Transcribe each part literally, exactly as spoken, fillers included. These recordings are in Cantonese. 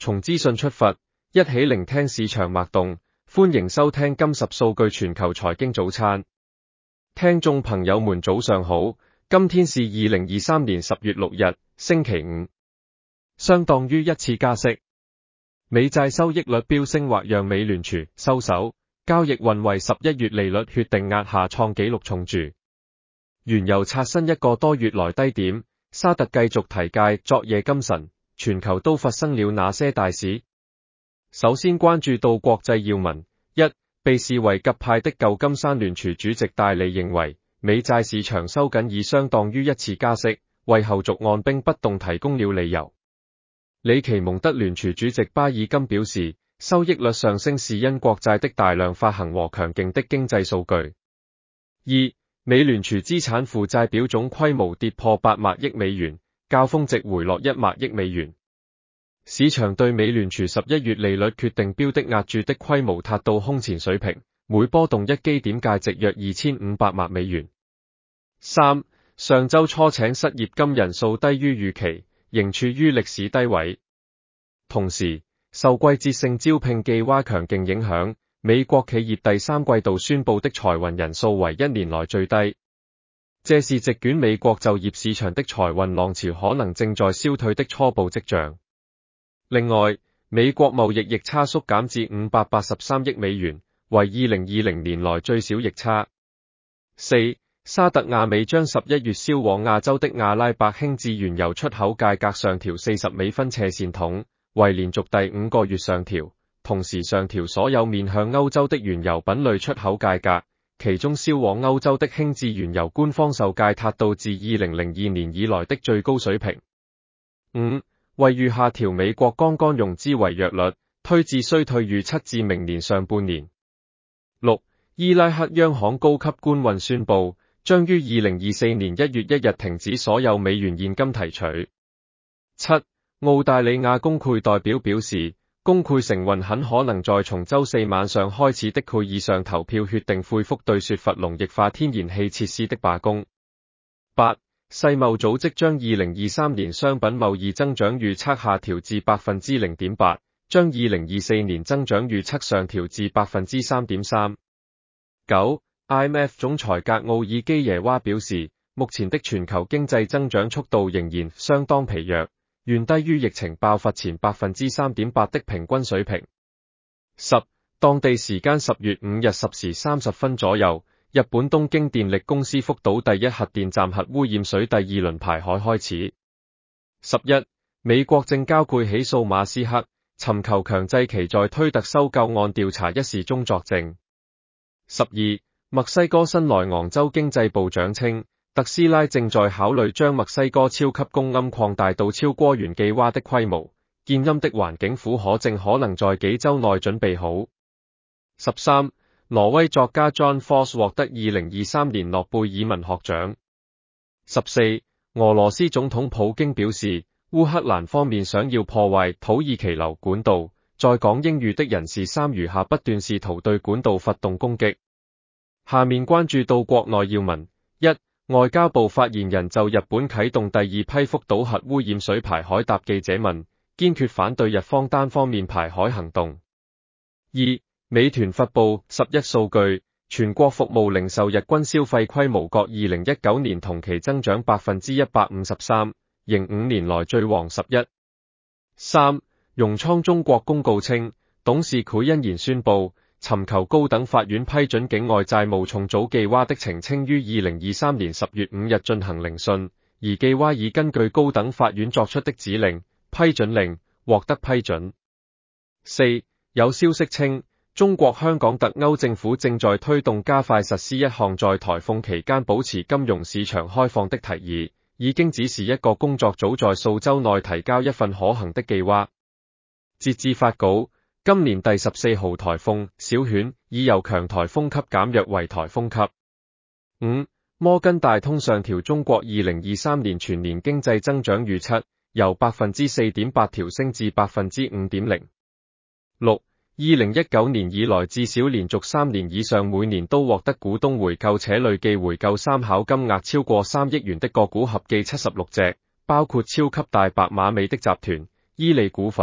從資訊出發，一起聆聽市場脈動。歡迎收聽金十數據全球財經早餐。聽眾朋友們早上好，今天是二零二三年十月六日，星期五。相當於一次加息，美債收益率飆升或讓美聯儲收手，交易運為十一月利率決定壓下創紀錄重注。原油刷新一個多月來低點，沙特繼續提戒。昨夜今晨，全球都發生了哪些大事？首先關注到國際要聞：一、被視為鴿派的舊金山聯儲主席戴利認為，美債市場收緊已相當於一次加息，為後續按兵不動提供了理由。里奇蒙德聯儲主席巴爾金表示，收益率上升是因國債的大量發行和強勁的經濟數據。二、美聯儲資產負債表總規模跌破八萬億美元，較峰值回落一萬億美元。市場對美聯儲十一月利率決定標的押注的規模達到空前水平，每波動一基點價值約二千五百萬美元。三、上周初請失業金人數低於預期，仍處於歷史低位。同時，受季節性招聘計劃強勁影響，美國企業第三季度宣布的裁員人數為一年來最低。這是席捲美國就業市場的裁員浪潮可能正在消退的初步跡象。另外，美國貿易逆差縮減至五百八十三億美元，為二零二零年來最小逆差。四、沙特阿美將十一月銷往亞洲的阿拉伯輕質原油出口價格上調四十美分斜線筒，為連續第五個月上調，同時上調所有面向歐洲的原油品類出口價格，其中銷往歐洲的輕質原油官方售價達到自二零零二年以來的最高水平。五、惠譽下調美國槓桿融資違約率，推至衰退預測至明年上半年。六、伊拉克央行高級官員宣布，將於二零二四年一月一日停止所有美元現金提取。七、澳大利亞工會代表表示，工會承運很可能在從周四晚上開始的會議上投票決定恢復對雪佛龍液化天然氣設施的罷工。八、世貿組織將二零二三年商品貿易增長預測下調至百分之零點八，將二零二四年增長預測上調至百分之三點三。九、I M F 總裁格奧爾基耶娃表示，目前的全球經濟增長速度仍然相當疲弱，遠低於疫情爆發前百分之三點八的平均水平。十、當地時間十月五日十時三十分左右，日本東京電力公司福島第一核電站核污染水第二輪排海開始。十一、美國證交會起訴馬斯克，尋求強制其在推特收購案調查一事中作證。十二、墨西哥新萊昂州經濟部長稱，特斯拉正在考慮將墨西哥超級公庵擴大到超過原計劃的規模，建庵的環境許可證可能在幾週內準備好。十三、挪威作家 John Foss 獲得二零二三年諾貝爾文學獎。十四、俄羅斯總統普京表示，烏克蘭方面想要破壞土耳其流管道，在講英語的人士三餘下不斷試圖對管道發動攻擊。下面關注到國內要聞：一、外交部發言人就日本啟動第二批福島核污染水排海答記者問，堅決反對日方單方面排海行動。二、美團發布十一數據，全國服務零售日均消費規模較二零一九年同期增長百分之一百五十三，迎五年來最旺十一。三、融創中國公告稱，董事許欣然宣布，尋求高等法院批准境外債務重組計劃的澄清於二零二三年十月五日進行聆訊，而計劃已根據高等法院作出的指令批准令獲得批准。四、有消息稱，中國香港特區政府正在推動加快實施一項在颱風期間保持金融市場開放的提議，已經指示一個工作組在數週內提交一份可行的計劃。截至發稿，今年第十四號颱風小犬已由強颱風級減弱為颱風級。五、摩根大通上調中國二零二三年全年經濟增長預測，由百分之四點八調升至百分之五點零。六、二零一九年以來至少連續三年以上每年都獲得股東回購且累計回購參考金額超過三億元的個股合計七十六隻，包括超級大白馬美的集團、伊利股份、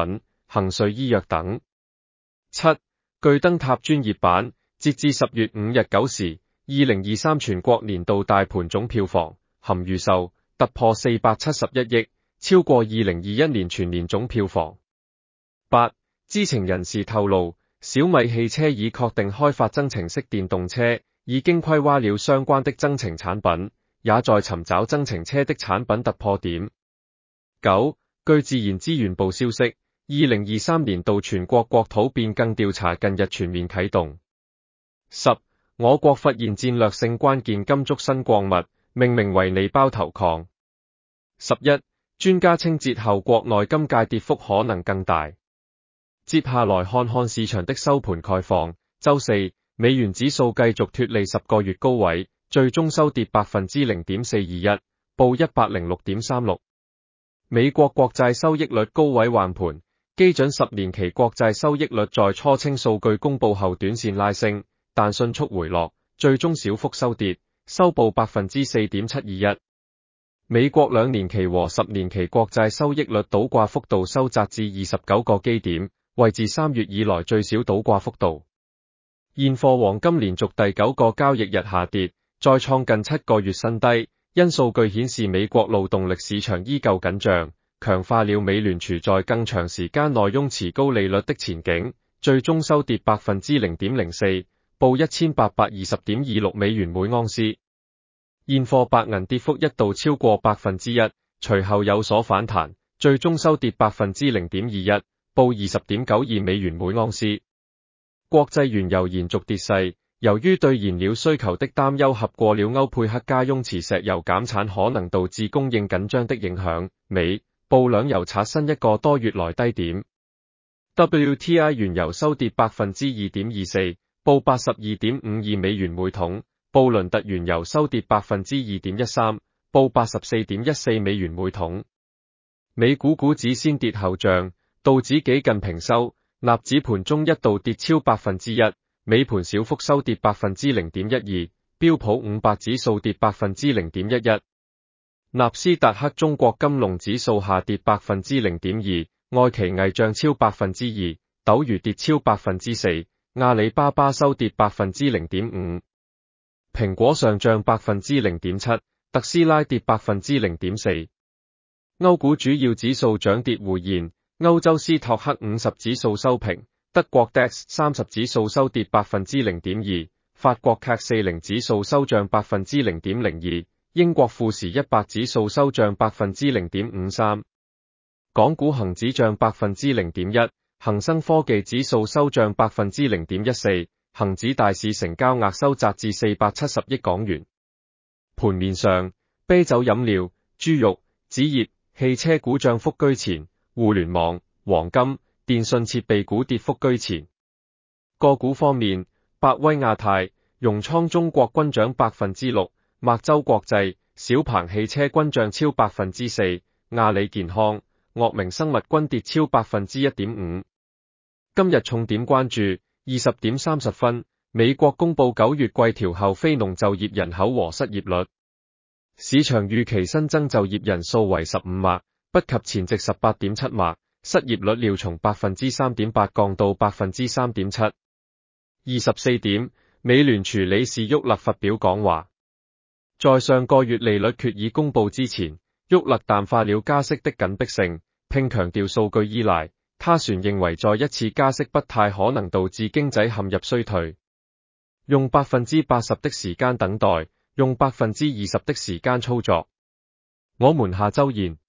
恒瑞醫藥等。七、巨燈塔專頁版，截至十月五日九時，二零二三全國年度大盤總票房含預售突破四百七十一億，超過二零二一年全年總票房。八、知情人士透露，小米汽車已確定開發增程式電動車，已經規劃了相關的增程產品，也在尋找增程車的產品突破點。九、據自然資源部消息，二零二三年度全國國土變更調查近日全面啟動。十、我國發現戰略性關鍵金屬新礦物，命名為利包頭礦。十一、專家稱節後國內金價跌幅可能更大。接下來看看市場的收盤概況。周四，美元指數繼續脫離十個月高位，最終收跌百分之零點四二一，報一百零六點三六。美國國債收益率高位橫盤，基準十年期國債收益率在初清數據公布後短線拉升，但迅速回落，最終小幅收跌，收報百分之四點七二一。美國兩年期和十年期國債收益率倒掛幅度收窄至二十九個基點，為自三月以來最小倒掛幅度。現貨黃金連續第九個交易日下跌，再創近七個月新低。因數據顯示美國勞動力市場依舊緊張，強化了美聯儲在更長時間內擁持高利率的前景，最終收跌百分之零點零四，報一千八百二十點二六美元每盎司。現貨白銀跌幅一度超過百分之一，隨後有所反彈，最終收跌百分之零點二一，報二十點九二美元每盎司。國際原油延續跌勢，由於對燃料需求的擔憂合過了歐佩克加擁持石油減產可能導致供應緊張的影響，美布兩油刷新一個多月來低點。W T I 原油收跌百分之二點二四，報八十二點五二美元每桶。布倫特原油收跌百分之二點一三，報八十四點一四美元每桶。美股股指先跌後漲，道指幾近平收，納指盤中一度跌超百分之一，尾盤小幅收跌百分之零點一二，標普五百指數跌百分之零點一一。納斯達克中國金龍指數下跌百分之零點二，愛奇藝漲超百分之二，斗魚跌超百分之四，阿里巴巴收跌百分之零點五。蘋果上漲百分之零點七，特斯拉跌百分之零點四。歐股主要指數漲跌互現，歐洲斯托克五十指數收平，德國 D A X 三十指數收跌百分之零點二，法國 C A C 四十指數收漲百分之零點零二，英國富時一百指數收漲百分之零點五三。港股恒指漲百分之零點一，恒生科技指數收漲百分之零點一四。恒指大市成交額收窄至四百七十億港元。盤面上，啤酒飲料、豬肉、紙業、汽車股漲幅居前，互聯網、黃金、電信設備股跌幅居前。個股方面，百威亞太、融創中國均漲百分之六，麥洲國際、小鵬汽車均漲超百分之四，阿里健康、岳明生物均跌超百分之一點五。今日重點關注。二十點三十分，美國公布九月季調後非農就業人口和失業率。市場預期新增就業人數為十五萬，不及前值十八點七萬，失業率料從百分之三點八降到百分之三點七。二十四點，美聯儲理事沃勒發表講話。在上個月利率決議公布之前，沃勒淡化了加息的緊迫性，並強調數據依賴。他船認為再一次加息不太可能導致經濟陷入衰退，用百分之八十的時間等待，用百分之二十的時間操作。我們下周見。